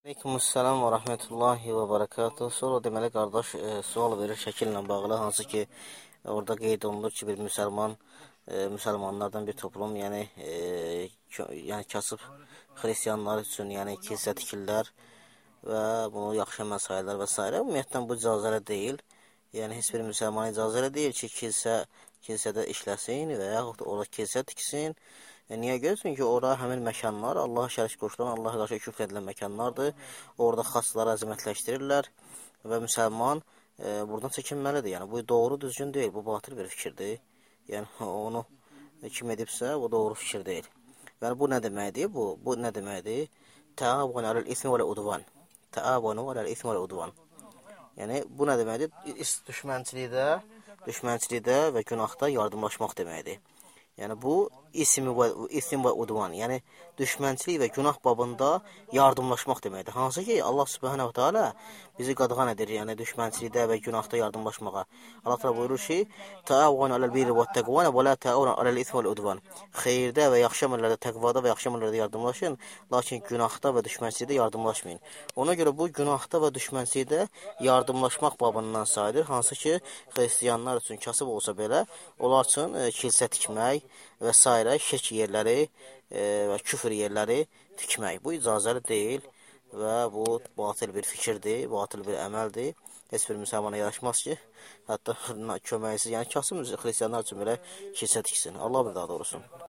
Aleykümselam və rəhmətullahi və bərəkatuhu. Sonra deməli qardaş sual verir şəkillə bağlı, hansı ki orada qeyd olunur ki bir müsəlmanlardan bir toplum, yəni kasıb xristianlar üçün, yəni kilsə tikirlər və bunu yaxşı əməl sayırlar və s. Ümumiyyətlə bu icazəli deyil. Yəni heç bir müsəlmana icazəli deyil ki, kilsədə işləsin və yaxud da orada kilsə tiksin. Niyə görə? Çünki ora həmin məkanlar Allaha şərik qoşulan, Allaha qarşı küfr edilən məkanlardır. Orada xaçları əzəmətləşdirirlər və müsəlman buradan çəkinməlidir. Yəni bu doğru, düzgün deyil, bu batıl bir fikirdir. Yəni onu kim edibsə, o doğru fikir deyil. Yəni bu nə deməkdir? Bu nə deməkdir? Təavunu aləl ismi və udvan. Təavunu aləl ismi və udvan. Yəni bu nə deməkdir? Düşmənçilikdə və günahda yardımlaşmaq deməkdir. Yəni bu isim və udvan, yəni düşmənçilik və günah babında yardımlaşmaq deməkdir. Hansı ki Allah Subhanahu taala bizi qadağan edir, yəni düşmənçilikdə və günahda yardımlaşmağa. Allah təala buyurur ki: "Təavunu aləl birri və təqva və la təavunu aləl ismi və udvan." Xeyirdə və yaxşı əməllərdə, təqvada və yaxşı əməllərdə yardımlaşın, lakin günahda və düşmənçilikdə yardımlaşmayın. Ona görə bu günahda və düşmənçilikdə yardımlaşmaq babından sayılır. Hansı ki xristianlar üçün kasıb olsa belə, onlar üçün kilsə tikmək və s. şirk yerləri və küfr yerləri tikmək. Bu icazəli deyil və bu batıl bir fikirdir, batıl bir əməldir. Heç bir müsəlmana yaraşmaz ki, hətta köməksiz, yəni kasıb xristianlar üçün belə kilsə tiksin. Allah bir daha doğrusun.